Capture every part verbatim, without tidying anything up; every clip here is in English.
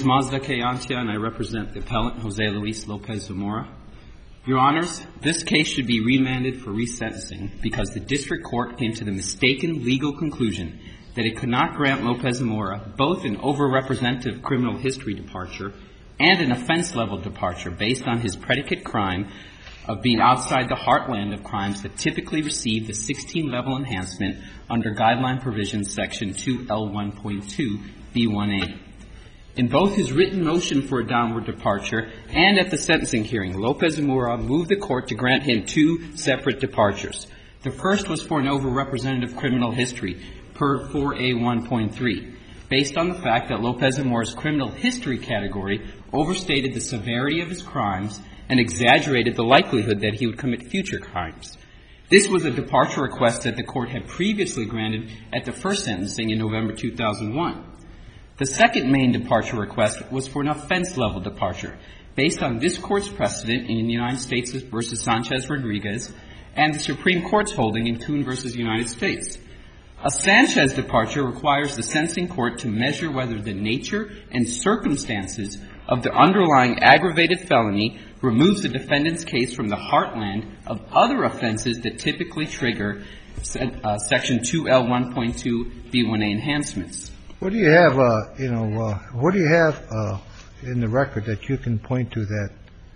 Mazda Kayantia, and I represent the appellant Jose Luis Lopez-Zamora. Your Honors, this case should be remanded for resentencing because the district court came to the mistaken legal conclusion that it could not grant Lopez-Zamora both an over-representative criminal history departure and an offense-level departure based on his predicate crime of being outside the heartland of crimes that typically receive the sixteen-level enhancement under Guideline Provisions Section two L one point two B one A. In both his written motion for a downward departure and at the sentencing hearing, Lopez-Zamora moved the court to grant him two separate departures. The first was for an over-representative criminal history per four A one point three, based on the fact that Lopez-Zamora's criminal history category overstated the severity of his crimes and exaggerated the likelihood that he would commit future crimes. This was a departure request that the court had previously granted at the first sentencing in November two thousand one. The second main departure request was for an offense-level departure based on this court's precedent in the United States versus Sanchez-Rodriguez and the Supreme Court's holding in Kuhn versus United States. A Sanchez departure requires the sentencing court to measure whether the nature and circumstances of the underlying aggravated felony removes the defendant's case from the heartland of other offenses that typically trigger uh, Section two L one point two B one A enhancements. What do you have, uh, you know, uh, what do you have uh, in the record that you can point to that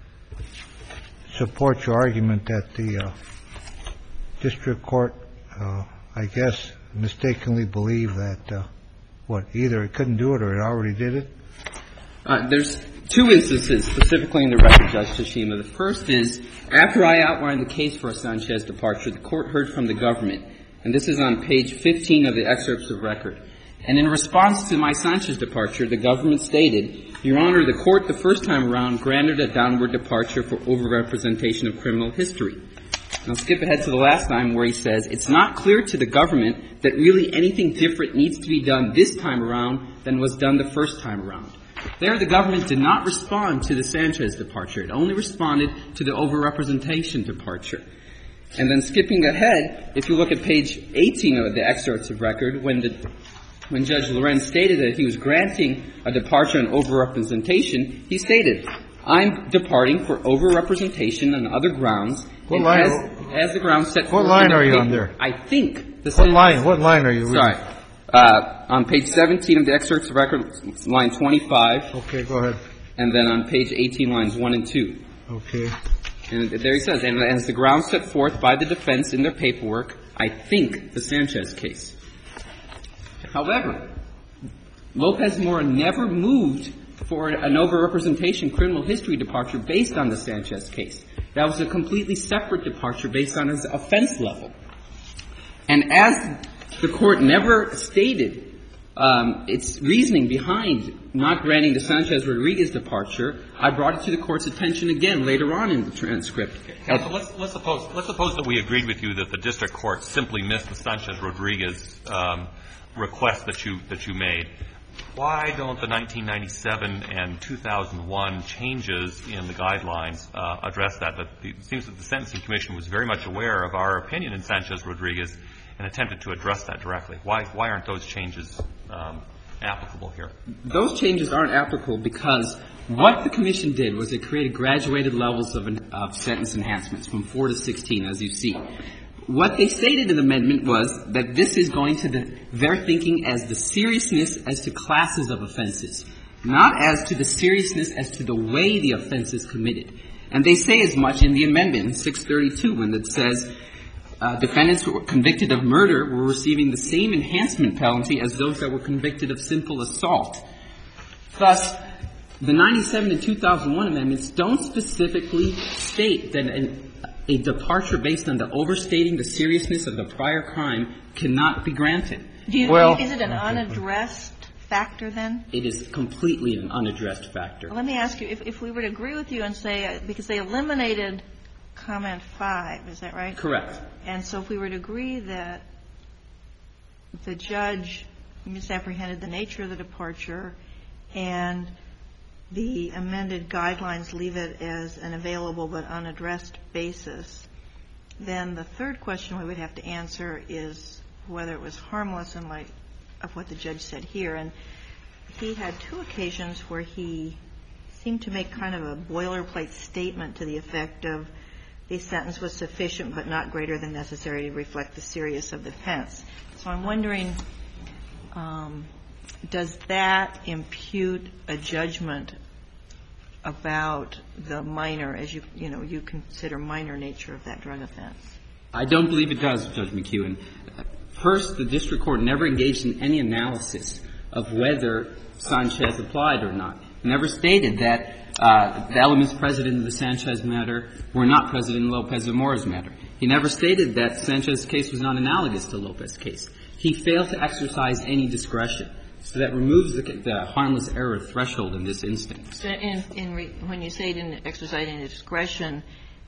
supports your argument that the uh, district court, uh, I guess, mistakenly believed that, uh, what, either it couldn't do it or it already did it? Uh, there's two instances specifically in the record, Judge Tashima. The first is, after I outlined the case for a Sanchez departure, the court heard from the government, and this is on page fifteen of the excerpts of record. And in response to my Sanchez departure, the government stated, Your Honor, the court the first time around granted a downward departure for overrepresentation of criminal history. I'll skip ahead to the last time where he says, it's not clear to the government that really anything different needs to be done this time around than was done the first time around. There, the government did not respond to the Sanchez departure. It only responded to the overrepresentation departure. And then skipping ahead, if you look at page eighteen of the excerpts of record, when the when Judge Lorenz stated that he was granting a departure on overrepresentation, he stated, I'm departing for overrepresentation on other grounds. What line? As, as the grounds set What line are you on there? I think the What line? What line are you reading? Sorry. Uh, on page seventeen of the excerpts of record, line twenty-five. Okay, go ahead. And then on page eighteen, lines one and two. Okay. And there he says, and as the grounds set forth by the defense in their paperwork, I think the Sanchez case. However, Lopez-Zamora never moved for an overrepresentation criminal history departure based on the Sanchez case. That was a completely separate departure based on his offense level. And as the court never stated um, its reasoning behind not granting the Sanchez-Rodriguez departure, I brought it to the court's attention again later on in the transcript. Counsel, let's, let's suppose let's suppose that we agreed with you that the district court simply missed the Sanchez-Rodriguez um, request that you that you made. Why don't the nineteen ninety-seven and two thousand one changes in the guidelines uh, address that? That the, it seems that the Sentencing Commission was very much aware of our opinion in Sanchez-Rodriguez and attempted to address that directly. Why why aren't those changes um, applicable here? Those changes aren't applicable because what the Commission did was it created graduated levels of, of sentence enhancements from four to sixteen, as you see. What they stated in the amendment was that this is going to the, their thinking as the seriousness as to classes of offenses, not as to the seriousness as to the way the offense is committed. And they say as much in the amendment in six thirty-two when it says uh, defendants who were convicted of murder were receiving the same enhancement penalty as those that were convicted of simple assault. Thus, the ninety-seven and two thousand one amendments don't specifically state that an a departure based on the overstating the seriousness of the prior crime cannot be granted. Do you, well, is it an unaddressed factor then? It is completely an unaddressed factor. Well, let me ask you, if, if we were to agree with you and say, uh, because they eliminated comment five, is that right? Correct. And so if we were to agree that the judge misapprehended the nature of the departure and the amended guidelines leave it as an available but unaddressed basis, then the third question we would have to answer is whether it was harmless in light of what the judge said here. And he had two occasions where he seemed to make kind of a boilerplate statement to the effect of the sentence was sufficient but not greater than necessary to reflect the seriousness of the offense. So I'm wondering, um, does that impute a judgment about the minor, as you, you know, you consider minor nature of that drug offense? I don't believe it does, Judge McEwen. First, the district court never engaged in any analysis of whether Sanchez applied or not. It never stated that uh, the elements present in the Sanchez matter were not present in Lopez-Zamora's matter. He never stated that Sanchez's case was not analogous to Lopez's case. He failed to exercise any discretion. So that removes the, the harmless error threshold in this instance. So in, in re, when you say he didn't exercise any discretion,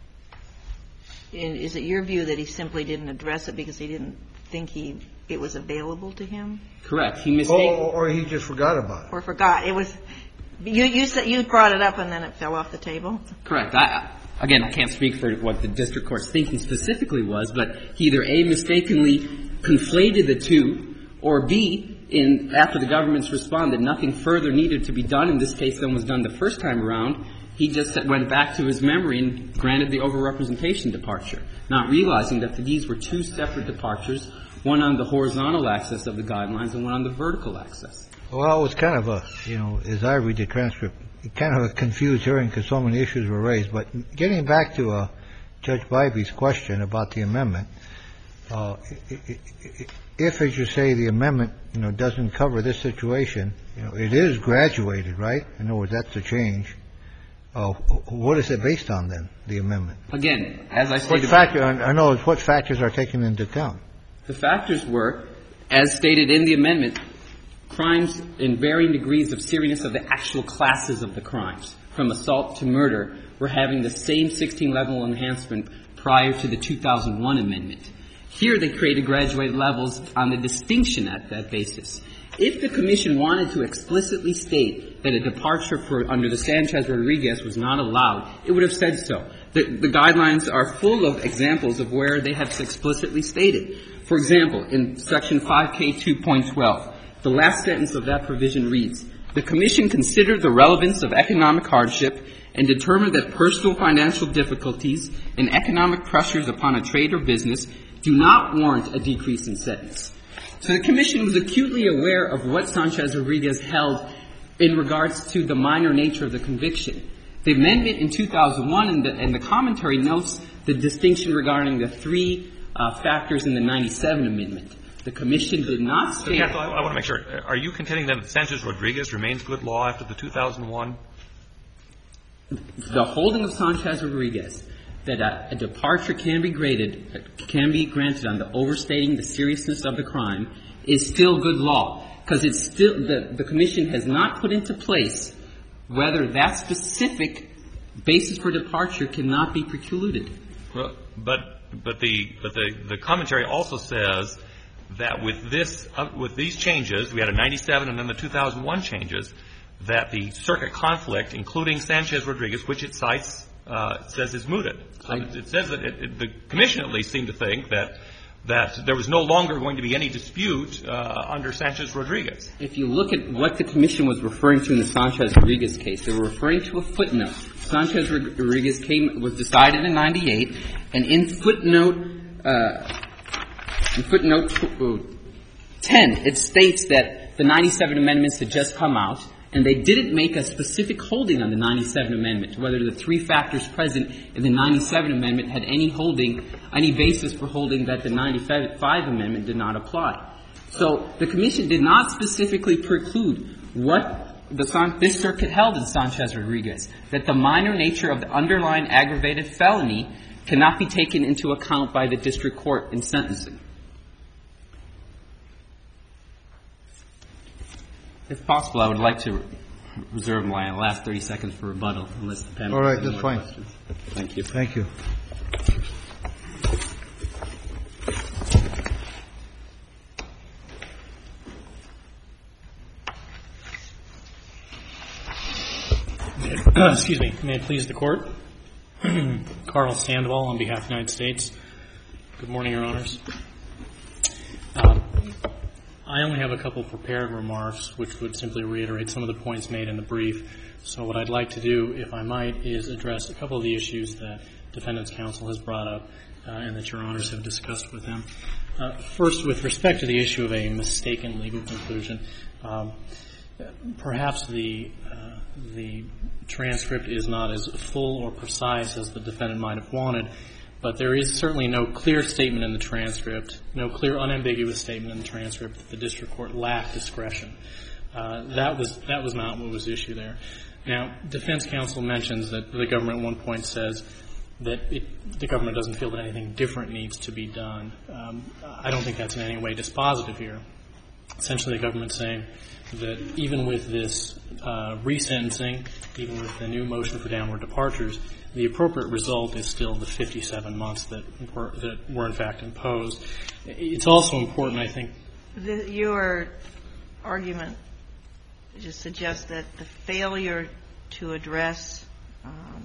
in, is it your view that he simply didn't address it because he didn't think he it was available to him? Correct. He mistaken. Or, or he just forgot about it. Or forgot. It was you. You said you brought it up and then it fell off the table. Correct. I, again, I can't speak for what the district court's thinking specifically was, but he either A, mistakenly conflated the two, or B, in after the government's responded, nothing further needed to be done in this case than was done the first time around. He just went back to his memory and granted the overrepresentation departure, not realizing that these were two separate departures, one on the horizontal axis of the guidelines and one on the vertical axis. Well, it was kind of a, you know, as I read the transcript, kind of a confused hearing because so many issues were raised. But getting back to uh, Judge Bybee's question about the amendment, uh, if, as you say, the amendment, you know, doesn't cover this situation, you know, it is graduated, right? In other words, that's a change. Uh, what is it based on, then, the amendment? Again, as I stated. What factor, I know, what factors are taken into account? The factors were, as stated in the amendment, crimes in varying degrees of seriousness of the actual classes of the crimes. From assault to murder, were having the same sixteen-level enhancement prior to the two thousand one amendment. Here they created graduated levels on the distinction at that basis. If the commission wanted to explicitly state that a departure for under the Sanchez-Rodriguez was not allowed, it would have said so. The, the guidelines are full of examples of where they have explicitly stated. For example, in Section five K two point twelve, the last sentence of that provision reads, "The commission considered the relevance of economic hardship and determined that personal financial difficulties and economic pressures upon a trade or business do not warrant a decrease in sentence." So the commission was acutely aware of what Sanchez-Rodriguez held in regards to the minor nature of the conviction. The amendment in two thousand one and the, and the commentary notes the distinction regarding the three uh, factors in the ninety-seven amendment. The commission did not state. So, I, I want to make sure. Are you contending that Sanchez-Rodriguez remains good law after the two thousand one? The holding of Sanchez-Rodriguez that a, a departure can be graded, can be granted on the overstating the seriousness of the crime is still good law, because it's still the, the commission has not put into place whether that specific basis for departure cannot be precluded. Well, but but the but the, the commentary also says that with this uh, with these changes, we had a ninety-seven and then the two thousand one changes, that the circuit conflict, including Sanchez-Rodriguez, which it cites, uh, says is mooted. So it, it says that it, it, the commission at least seemed to think that that there was no longer going to be any dispute uh, under Sanchez-Rodriguez. If you look at what the commission was referring to in the Sanchez-Rodriguez case, they were referring to a footnote. Sanchez-Rodriguez came was decided in ninety-eight, and in footnote uh, in footnote ten, it states that the ninety-seven amendments had just come out, and they didn't make a specific holding on the ninety-seven amendment, whether the three factors present in the ninety-seven amendment had any holding, any basis for holding that the ninety-five amendment did not apply. So the commission did not specifically preclude what the, this circuit held in Sanchez-Rodriguez, that the minor nature of the underlying aggravated felony cannot be taken into account by the district court in sentencing. If possible, I would like to reserve my last thirty seconds for rebuttal, unless the panel All right, has any that's more fine. questions. Thank you. Thank you. Excuse me. May it please the Court? Carl Sandoval on behalf of the United States. Good morning, Your Honors. Uh, I only have a couple prepared remarks, which would simply reiterate some of the points made in the brief. So what I'd like to do, if I might, is address a couple of the issues that Defendant's Counsel has brought up uh, and that Your Honors have discussed with him. Uh, first, with respect to the issue of a mistaken legal conclusion, um, perhaps the uh, the transcript is not as full or precise as the defendant might have wanted, but there is certainly no clear statement in the transcript, no clear unambiguous statement in the transcript that the district court lacked discretion. Uh, that was that was not what was issued there. Now, defense counsel mentions that the government at one point says that it, the government doesn't feel that anything different needs to be done. Um, I don't think that's in any way dispositive here. Essentially, the government's saying that even with this uh, resentencing, even with the new motion for downward departures, the appropriate result is still the fifty-seven months that were, that were in fact imposed. It's also important, I think. The, your argument just suggests that the failure to address um,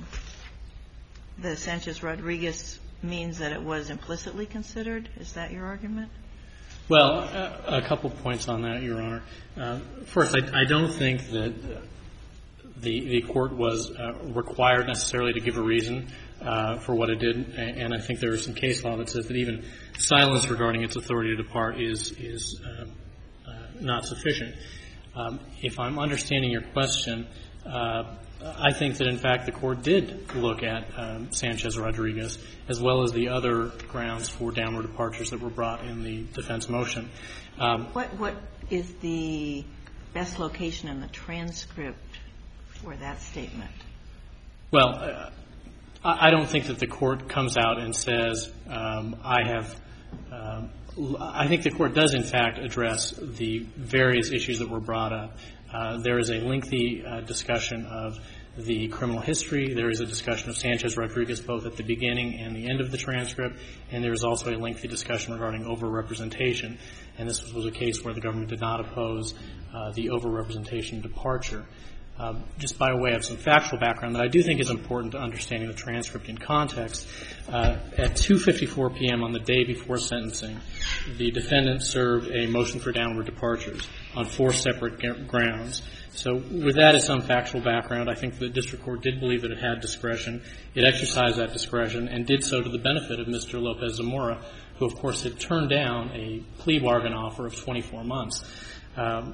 the Sanchez-Rodriguez means that it was implicitly considered. Is that your argument? Well, a, a couple points on that, Your Honor. Uh, first, I, I don't think that the, the court was uh, required necessarily to give a reason uh, for what it did, and, and I think there is some case law that says that even silence regarding its authority to depart is is uh, uh, not sufficient. Um, if I'm understanding your question, uh, I think that, in fact, the court did look at um, Sanchez-Rodriguez as well as the other grounds for downward departures that were brought in the defense motion. Um, what What is the best location in the transcript for that statement? Well, uh, I don't think that the court comes out and says, um, I have um, I think the court does, in fact, address the various issues that were brought up. Uh, there is a lengthy uh, discussion of the criminal history. There is a discussion of Sanchez-Rodriguez both at the beginning and the end of the transcript, and there is also a lengthy discussion regarding overrepresentation. And this was a case where the government did not oppose uh, the overrepresentation departure. Um, just by way of some factual background that I do think is important to understanding the transcript in context, uh, at two fifty-four p.m. on the day before sentencing, the defendant served a motion for downward departures on four separate g- grounds. So with that as some factual background, I think the district court did believe that it had discretion. It exercised that discretion and did so to the benefit of Mister Lopez-Zamora, who, of course, had turned down a plea bargain offer of twenty-four months. Um,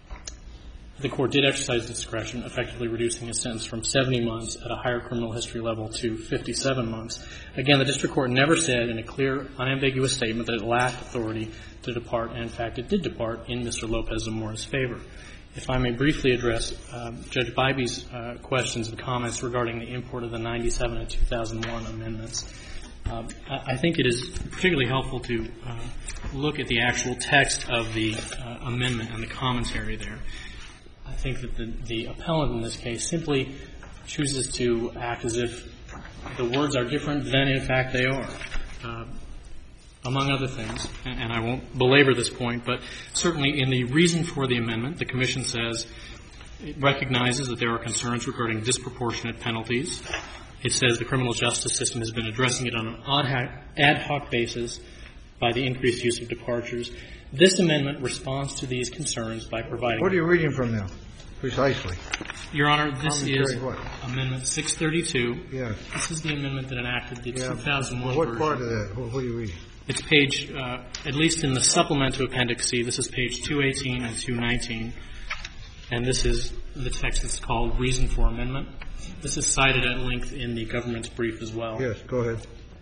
The court did exercise discretion, effectively reducing his sentence from seventy months at a higher criminal history level to fifty-seven months. Again, the district court never said in a clear, unambiguous statement that it lacked authority to depart, and in fact it did depart in Mister Lopez-Zamora's favor. If I may briefly address um, Judge Bybee's uh, questions and comments regarding the import of the ninety-seven and two thousand one amendments. Um, I, I think it is particularly helpful to uh, look at the actual text of the uh, amendment and the commentary there. I think that the, the appellant in this case simply chooses to act as if the words are different than, in fact, they are, uh, among other things. And, and I won't belabor this point, but certainly in the reason for the amendment, the Commission says it recognizes that there are concerns regarding disproportionate penalties. It says the criminal justice system has been addressing it on an ad hoc basis by the increased use of departures. This amendment responds to these concerns by providing... What are you reading from now, precisely? Your Honor, this Commentary is what? Amendment six thirty-two. Yes. This is the amendment that enacted the Yeah. two thousand one well, what version. part of that? What, what are you reading? It's page, uh, at least in the supplement to Appendix C, this is page two eighteen and two nineteen. And this is the text that's called Reason for Amendment. This is cited at length in the government's brief as well. Yes, go ahead.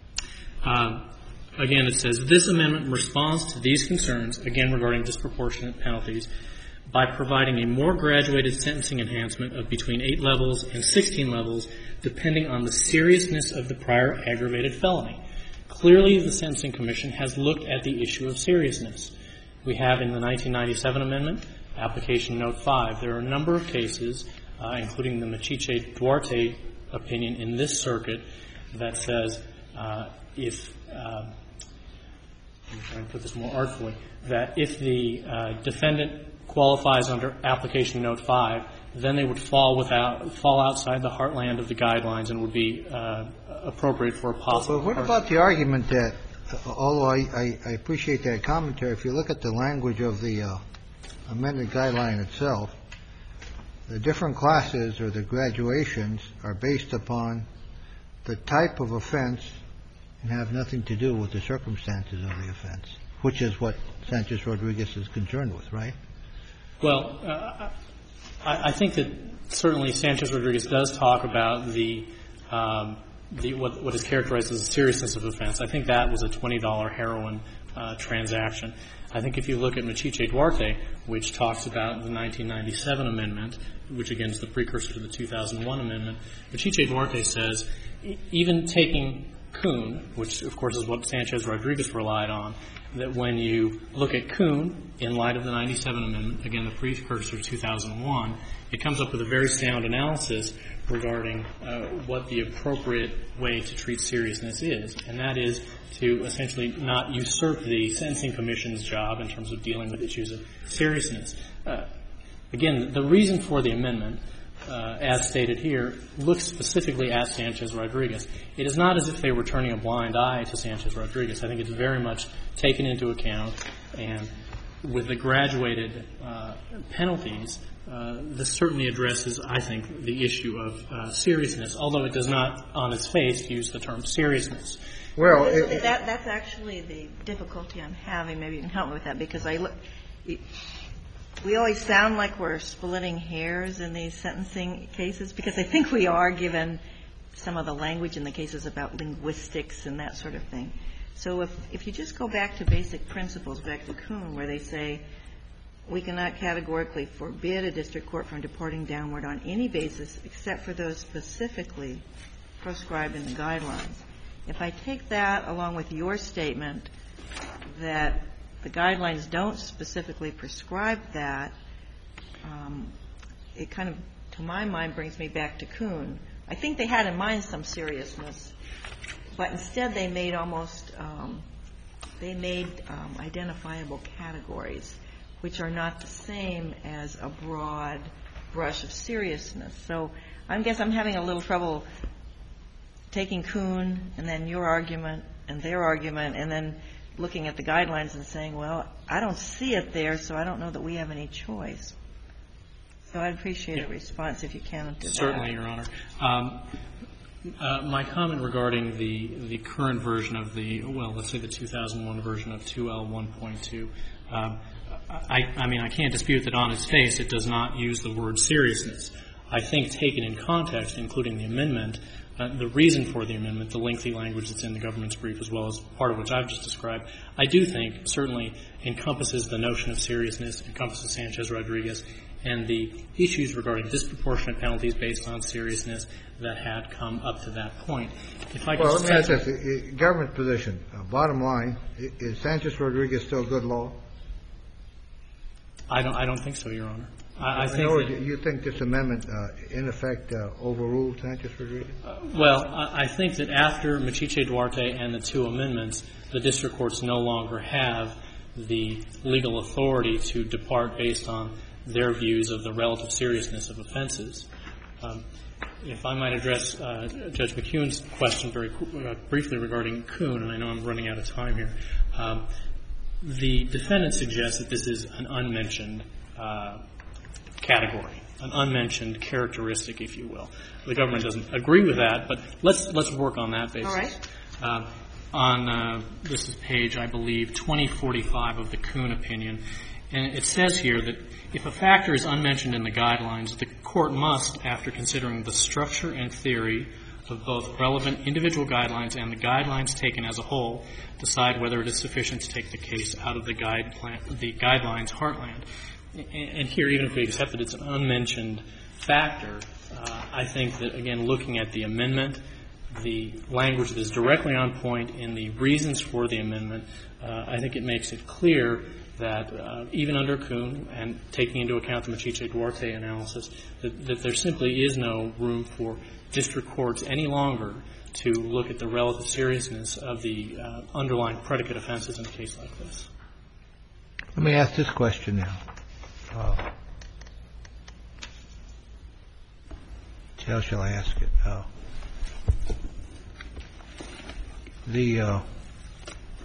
Uh, Again, it says, this amendment responds to these concerns, again regarding disproportionate penalties, by providing a more graduated sentencing enhancement of between eight levels and sixteen levels, depending on the seriousness of the prior aggravated felony. Clearly, the Sentencing Commission has looked at the issue of seriousness. We have in the nineteen ninety-seven amendment, application note five, there are a number of cases, uh, including the Machiche-Duarte opinion in this circuit, that says uh, if... Uh, I'm trying to put this more artfully, that if the uh, defendant qualifies under application note five, then they would fall without fall outside the heartland of the guidelines and would be uh, appropriate for a possible. But what about the argument that although I, I, I appreciate that commentary, if you look at the language of the uh, amended guideline itself, the different classes or the graduations are based upon the type of offense and have nothing to do with the circumstances of the offense, which is what Sanchez-Rodriguez is concerned with, right? Well, uh, I, I think that certainly Sanchez-Rodriguez does talk about the, um, the what, what is characterized as the seriousness of offense. I think that was a twenty dollar heroin uh, transaction. I think if you look at Machiche Duarte, which talks about the nineteen ninety-seven amendment, which again is the precursor to the two thousand one amendment, Machiche Duarte says e- even taking Kuhn, which of course is what Sanchez-Rodriguez relied on, that when you look at Kuhn in light of the ninety-seven amendment, again the precursor to two thousand one, it comes up with a very sound analysis regarding uh, what the appropriate way to treat seriousness is, and that is to essentially not usurp the Sentencing Commission's job in terms of dealing with issues of seriousness. Uh, again, the reason for the amendment, uh, as stated here, looks specifically at Sanchez-Rodriguez. It is not as if they were turning a blind eye to Sanchez-Rodriguez. I think it's very much taken into account, and with the graduated uh, penalties, uh, this certainly addresses, I think, the issue of uh, seriousness, although it does not, on its face, use the term seriousness. Well, it, that, that's actually the difficulty I'm having. Maybe you can help me with that, because I look, we always sound like we're splitting hairs in these sentencing cases, because I think we are, given some of the language in the cases about linguistics and that sort of thing. So if, if you just go back to basic principles, back to Kuhn, where they say we cannot categorically forbid a district court from deporting downward on any basis except for those specifically proscribed in the guidelines. If I take that along with your statement that the guidelines don't specifically prescribe that, um, it kind of, to my mind, brings me back to Kuhn. I think they had in mind some seriousness, but instead they made almost, um, they made um, identifiable categories, which are not the same as a broad brush of seriousness. So I guess I'm having a little trouble taking Kuhn and then your argument and their argument and then looking at the guidelines and saying, well, I don't see it there, so I don't know that we have any choice. So I'd appreciate yeah. a response if you can to that. Certainly, Your Honor. Um, uh, my comment regarding the the current version of the, well, let's say the two thousand one version of two L one point two, um, I, I mean, I can't dispute that on its face it does not use the word seriousness. I think taken in context, including the amendment, Uh, the reason for the amendment, the lengthy language that's in the government's brief, as well as part of which I've just described, I do think certainly encompasses the notion of seriousness, encompasses Sanchez-Rodriguez, and the issues regarding disproportionate penalties based on seriousness that had come up to that point. If I could well, let me ask this. The government position, uh, bottom line, is Sanchez-Rodriguez still good law? I don't, I don't think so, Your Honor. I, I think in other that, words, you think this amendment, uh, in effect, uh, overruled Sanchez-Rodriguez? Uh, well, I, I think that after Machiche Duarte and the two amendments, the district courts no longer have the legal authority to depart based on their views of the relative seriousness of offenses. Um, if I might address uh, Judge McKeown's question very uh, briefly regarding Kuhn, and I know I'm running out of time here. Um, the defendant suggests that this is an unmentioned uh category, an unmentioned characteristic, if you will. The government doesn't agree with that, but let's let's work on that basis. All right. Uh, on uh, this is page, I believe, twenty forty-five of the Kuhn opinion, and it says here that if a factor is unmentioned in the guidelines, the court must, after considering the structure and theory of both relevant individual guidelines and the guidelines taken as a whole, decide whether it is sufficient to take the case out of the guide plan, the guidelines heartland. And here, even if we accept that it's an unmentioned factor, uh, I think that, again, looking at the amendment, the language that is directly on point in the reasons for the amendment, uh, I think it makes it clear that uh, even under Kuhn and taking into account the Machiche Duarte analysis, that, that there simply is no room for district courts any longer to look at the relative seriousness of the uh, underlying predicate offenses in a case like this. Let me ask this question now. Uh, how shall I ask it? Uh, the uh,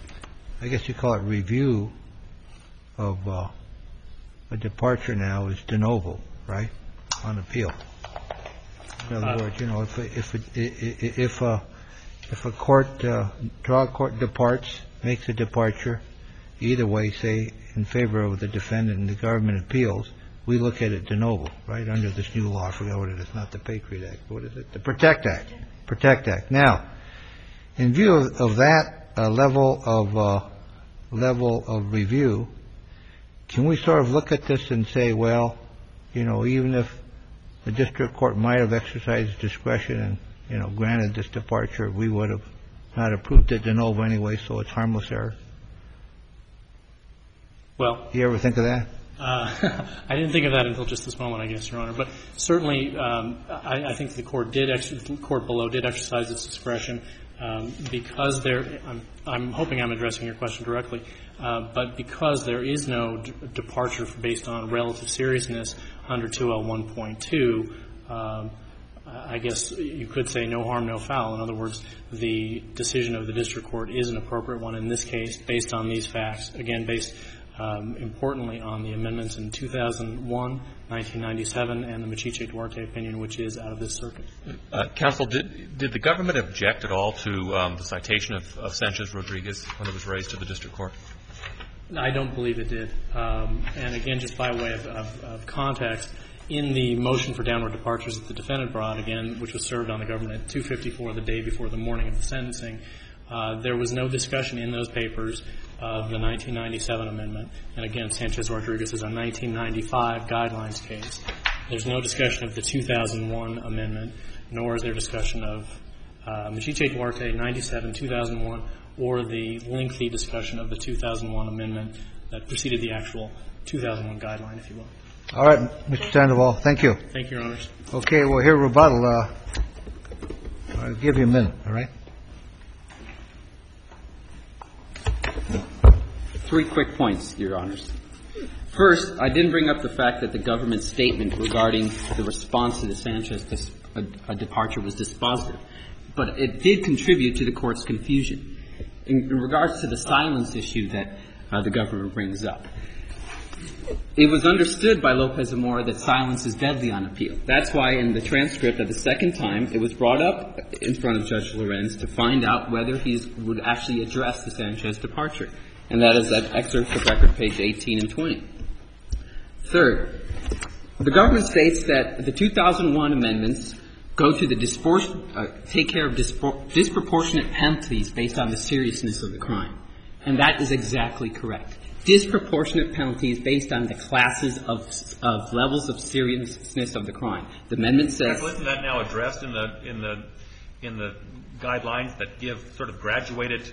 I guess you call it review of uh, a departure now is de novo, right, on appeal. In other uh, words, you know, if if if if a if a court uh, trial court departs, makes a departure, either way, say in favor of the defendant and the government appeals, we look at it de novo, right, under this new law. I forget what it is, not the Patriot Act. What is it? The Protect Act. Protect Act. Now, in view of, of that uh, level of uh, level of review, can we sort of look at this and say, well, you know, even if the district court might have exercised discretion and, you know, granted this departure, we would have not approved it de novo anyway, so it's harmless error? Well, you ever think of that? Uh, I didn't think of that until just this moment, I guess, Your Honor. But certainly, um, I, I think the court did, ex- the court below did exercise its discretion um, because there. I'm, I'm hoping I'm addressing your question directly, uh, but because there is no d- departure based on relative seriousness under two L one point two, um, I guess you could say no harm, no foul. In other words, the decision of the district court is an appropriate one in this case, based on these facts. Again, based. Um, importantly on the amendments in two thousand one, nineteen ninety-seven, and the Machiche Duarte opinion, which is out of this circuit. Uh, counsel, did, did the government object at all to um, the citation of, of Sanchez-Rodriguez when it was raised to the district court? I don't believe it did. Um, and again, just by way of, of, of context, in the motion for downward departures that the defendant brought, again, which was served on the government at two fifty-four the day before the morning of the sentencing, uh, there was no discussion in those papers of the nineteen ninety-seven amendment. And again, Sanchez-Rodriguez is a nineteen ninety-five guidelines case. There's no discussion of the two thousand one amendment, nor is there discussion of uh, Machiche Duarte, ninety-seven, two thousand one, or the lengthy discussion of the two thousand one amendment that preceded the actual two thousand one guideline, if you will. All right, Mister Sandoval, thank you. Thank you, Your Honors. Okay, we'll hear rebuttal. Uh, I'll give you a minute, all right? Three quick points, Your Honors. First, I didn't bring up the fact that the government's statement regarding the response to the Sanchez dis- a, a departure was dispositive, but it did contribute to the court's confusion. In, in regards to the silence issue that uh, the government brings up, it was understood by Lopez-Zamora that silence is deadly on appeal. That's why in the transcript at the second time, it was brought up in front of Judge Lorenz to find out whether he would actually address the Sanchez departure. And that is at excerpt of record page eighteen and twenty. Third, the government states that the two thousand one amendments go to the dispor- uh, take care of dispor- disproportionate penalties based on the seriousness of the crime. And that is exactly correct. Disproportionate penalties based on the classes of, of levels of seriousness of the crime. The amendment says. Isn't that now addressed in the in the in the guidelines that give sort of graduated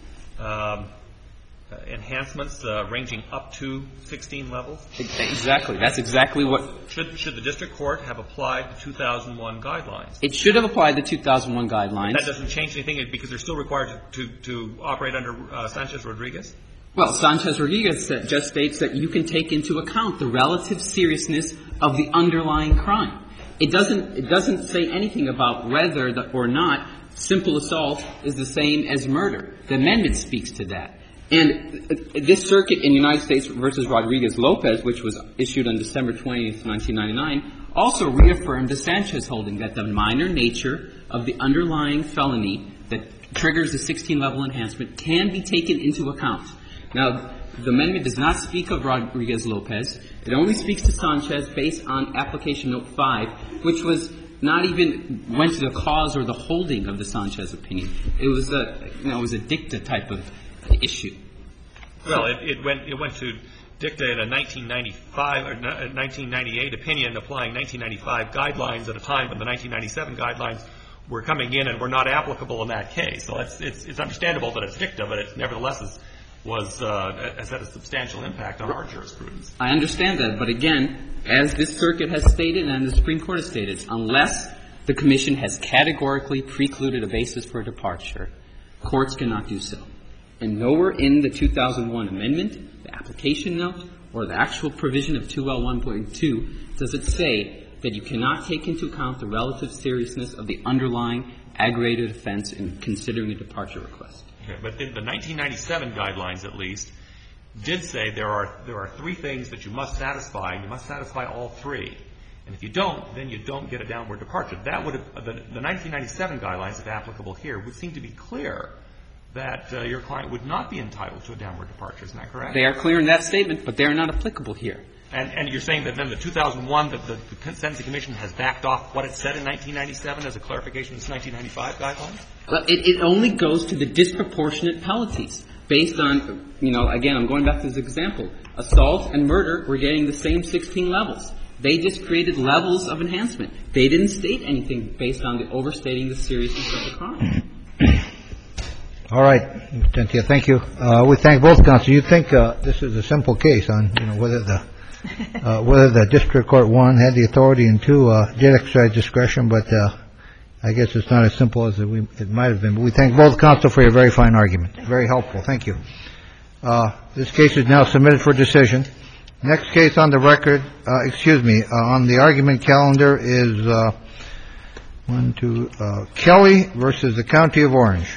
um, uh, enhancements uh, ranging up to sixteen levels? Exactly. That's exactly what. Should should the district court have applied the two thousand one guidelines? It should have applied the two thousand one guidelines. That doesn't change anything because they're still required to to, to operate under uh, Sanchez-Rodriguez? Well, Sanchez-Rodriguez just states that you can take into account the relative seriousness of the underlying crime. It doesn't, it doesn't say anything about whether the, or not simple assault is the same as murder. The amendment speaks to that. And this circuit in United States versus Rodriguez-Lopez, which was issued on December twentieth, nineteen ninety-nine, also reaffirmed the Sanchez holding that the minor nature of the underlying felony that triggers the sixteen-level enhancement can be taken into account. Now, the amendment does not speak of Rodriguez-Lopez. It only speaks to Sanchez based on Application Note five, which was not even went to the cause or the holding of the Sanchez opinion. It was a, you know, it was a dicta type of issue. Well, it, it went it went to dicta in a nineteen ninety-five or nineteen ninety-eight opinion applying nineteen ninety-five guidelines at a time when the nineteen ninety-seven guidelines were coming in and were not applicable in that case. So it's it's, it's understandable that it's dicta, but it nevertheless is was uh, has had a substantial impact on our jurisprudence. I understand that, but again, as this circuit has stated and the Supreme Court has stated, unless the Commission has categorically precluded a basis for departure, courts cannot do so. And nowhere in the two thousand one amendment, the application note, or the actual provision of two L one point two does it say that you cannot take into account the relative seriousness of the underlying aggravated offense in considering a departure request. Okay, but in the nineteen ninety-seven guidelines, at least, did say there are there are three things that you must satisfy, and you must satisfy all three. And if you don't, then you don't get a downward departure. That would have, the, the nineteen ninety-seven guidelines, if applicable here, would seem to be clear that uh, your client would not be entitled to a downward departure. Isn't that correct? They are clear in that statement, but they are not applicable here. And, and you're saying that then the two thousand one, that the, the Sentencing Commission has backed off what it said in nineteen ninety-seven as a clarification of its nineteen ninety-five guidelines? Well, it, it only goes to the disproportionate penalties based on, you know, again, I'm going back to this example. Assault and murder were getting the same sixteen levels. They just created levels of enhancement. They didn't state anything based on the overstating the seriousness of the crime. All right, Tentia, thank you. Uh, we thank both counsel. You think uh, this is a simple case on, you know, whether the uh, whether the district court, one, had the authority, and two, uh, did exercise discretion, but uh, I guess it's not as simple as it, we, it might have been. But we thank both counsel for your very fine argument. Very helpful. Thank you. Uh, this case is now submitted for decision. Next case on the record, uh, excuse me, uh, on the argument calendar is uh, one, two, uh, Kelly versus the County of Orange.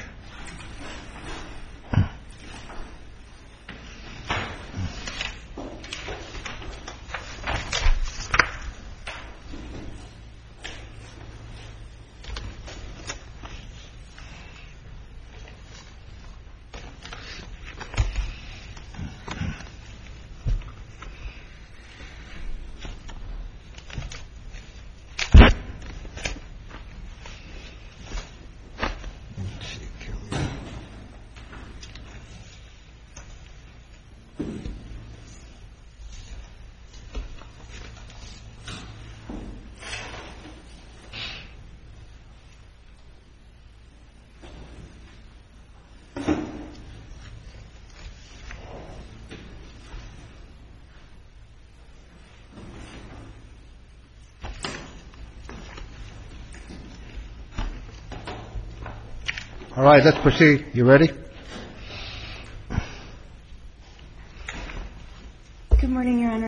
All right, let's proceed. You ready? Good morning, Your Honor.